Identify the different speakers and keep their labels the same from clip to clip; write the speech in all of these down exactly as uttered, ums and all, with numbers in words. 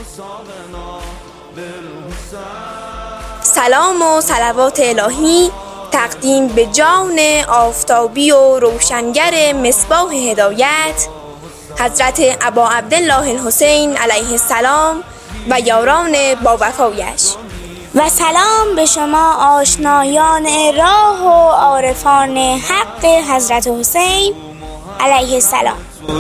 Speaker 1: سلام و صلوات الهی تقدیم به جان آفتابی و روشنگر مصباح هدایت حضرت ابا عبدالله الحسین علیه السلام و یاران با وفایش،
Speaker 2: و سلام به شما آشنایان راه و عارفان حق حضرت حسین علیه السلام.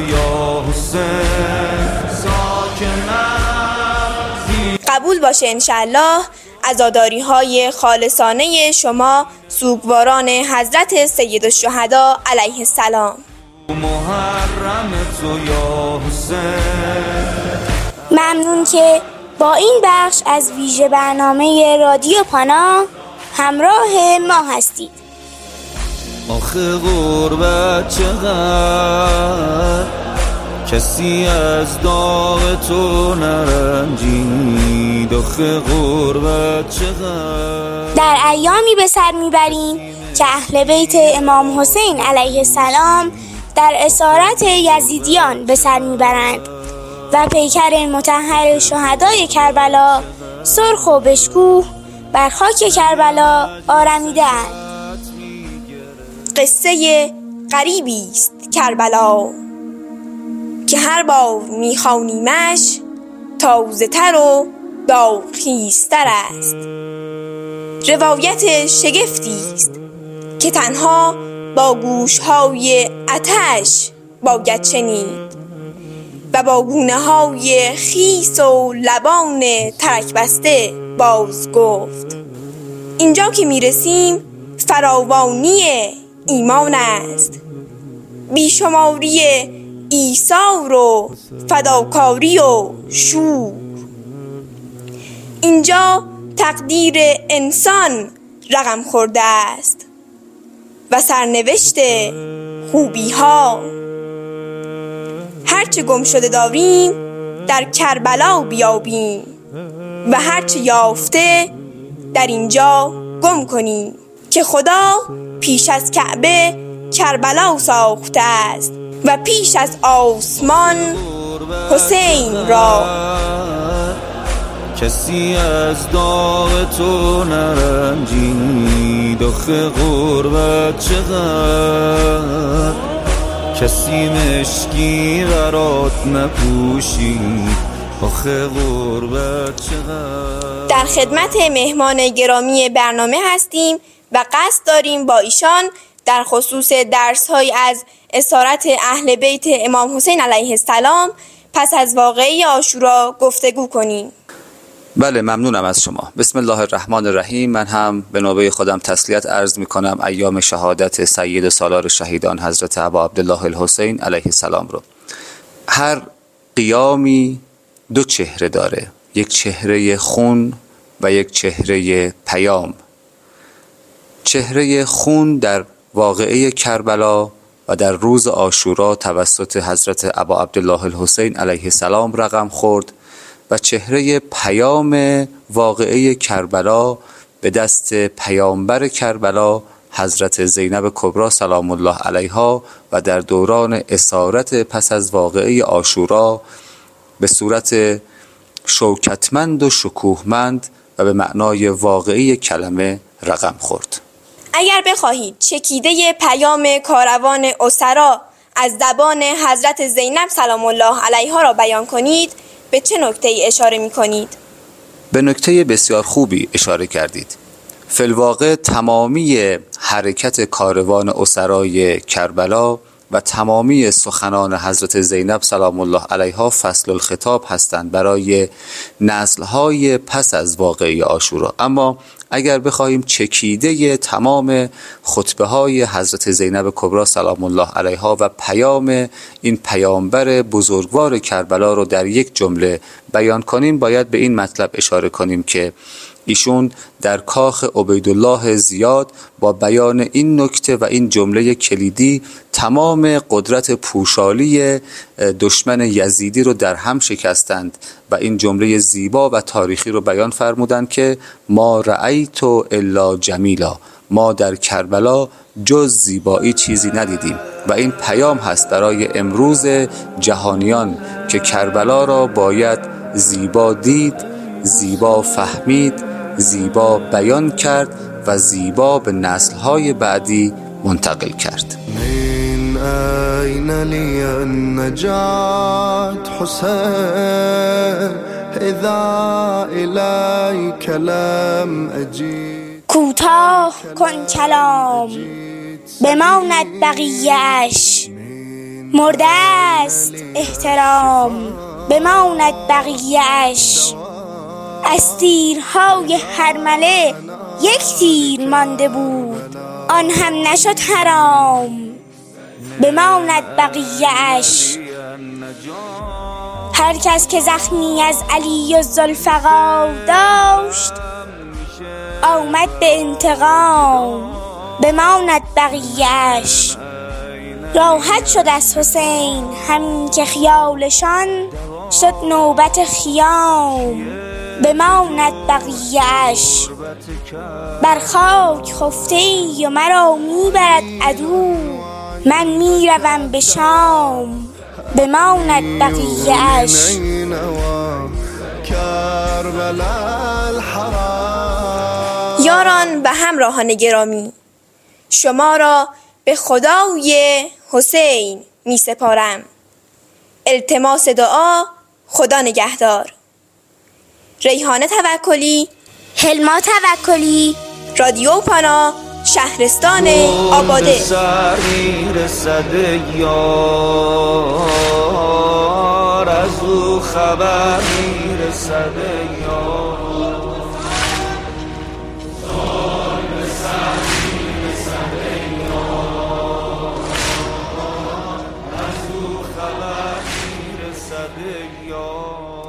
Speaker 1: قبول باشه انشالله عزاداری های خالصانه شما سوگواران حضرت سید الشهدا علیه السلام.
Speaker 2: ممنون که با این بخش از ویژه برنامه رادیو پانا همراه ما هستید.
Speaker 3: آخه غربت چقدر کسی از داغ تو نرنجید، آخه غربت چقدر.
Speaker 2: در ایامی به سر میبریم که اهل بیت امام حسین علیه السلام در اسارت یزیدیان به سر میبرند و پیکر مطهر شهدای کربلا سرخ و بشکوه بر خاک کربلا آرمیده اند.
Speaker 1: قصه غریبی است کربلا که هر بار میخوانیمش تازه تر و داغ‌خیزتر است. روایت شگفتی است که تنها با گوش‌های آتش باید شنید و با گونه‌های خیس و لبان ترک بسته باز گفت. اینجا که میرسیم فراوانی ایمان است، بیشماری ایثار و فداکاری و شور. اینجا تقدیر انسان رقم خورده است و سرنوشت خوبی ها. هرچه گم شده داریم در کربلا بیابیم و هرچه یافته در اینجا گم کنیم که خدا پیش از کعبه کربلا ساخته است و پیش از آسمان حسین را.
Speaker 3: کسی از داغ تو نرنجید، آخه غربت چقدر کسی مشکی برات نپوشید، آخه غربت چقدر.
Speaker 1: در خدمت مهمان گرامی برنامه هستیم و قصد داریم با ایشان در خصوص درس‌های از اسارت اهل بیت امام حسین علیه السلام پس از واقعه عاشورا گفتگو کنیم.
Speaker 4: بله، ممنونم از شما. بسم الله الرحمن الرحیم. من هم به نوبه خودم تسلیت عرض می کنم ایام شهادت سید سالار شهیدان حضرت ابا عبدالله الحسین علیه السلام رو. هر قیامی دو چهره داره، یک چهره خون و یک چهره پیام. چهره خون در واقعه کربلا و در روز عاشورا توسط حضرت ابا عبدالله الحسین علیه السلام رقم خورد و چهره پیام واقعه کربلا به دست پیامبر کربلا حضرت زینب کبری سلام الله علیها و در دوران اسارت پس از واقعه عاشورا به صورت شوکتمند و شکوهمند و به معنای واقعی کلمه رقم خورد.
Speaker 1: اگر بخواهید چکیده پیام کاروان اسرا از زبان حضرت زینب سلام الله علیها را بیان کنید، به چه نکته‌ای اشاره می‌کنید؟
Speaker 4: به نکته بسیار خوبی اشاره کردید. فی الواقع تمامی حرکت کاروان اسرای کربلا و تمامی سخنان حضرت زینب سلام الله علیها فصل الخطاب هستند برای نسل‌های پس از واقعه عاشورا. اما اگر بخواهیم چکیده تمام خطبه های حضرت زینب کبری سلام الله علیها و پیام این پیامبر بزرگوار کربلا رو در یک جمله بیان کنیم، باید به این مطلب اشاره کنیم که ایشون در کاخ عبیدالله زیاد با بیان این نکته و این جمله کلیدی تمام قدرت پوشالی دشمن یزیدی رو در هم شکستند و این جمله زیبا و تاریخی رو بیان فرمودند که ما رأیت الا جمیلا، ما در کربلا جز زیبایی چیزی ندیدیم. و این پیام هست برای امروز جهانیان که کربلا را باید زیبا دید، زیبا فهمید، زیبا بیان کرد و زیبا به نسل‌های بعدی منتقل کرد.
Speaker 3: من أين لي النجاة حسين إذا إليك لم أجد.
Speaker 2: کوتاه کن کلام بماند بقیه‌اش، مرده است احترام بماند بقیه‌اش. از تیرهای هرمله یک تیر مانده بود، آن هم نشد حرام بماند بقیه‌اش. هر کس که زخمی از علی و ذوالفقار داشت آمد به انتقام بماند بقیه‌اش. راحت شد از حسین همین که خیالشان شد نوبت خیام بماند بقیه‌اش. بر خاک خفته ای و مرا میبرد عدو، من میروم به شام بماند بقیه‌اش.
Speaker 1: یاران و همراهان گرامی، شما را به خدای حسین می سپارم. التماس دعا، خدا نگهدار. ریحانه توکلی،
Speaker 2: هلما توکلی،
Speaker 1: رادیو پانا، شهرستان آباده.
Speaker 3: سر میرسد یار، از او خبر میرسد یار. خبر میرسد یار.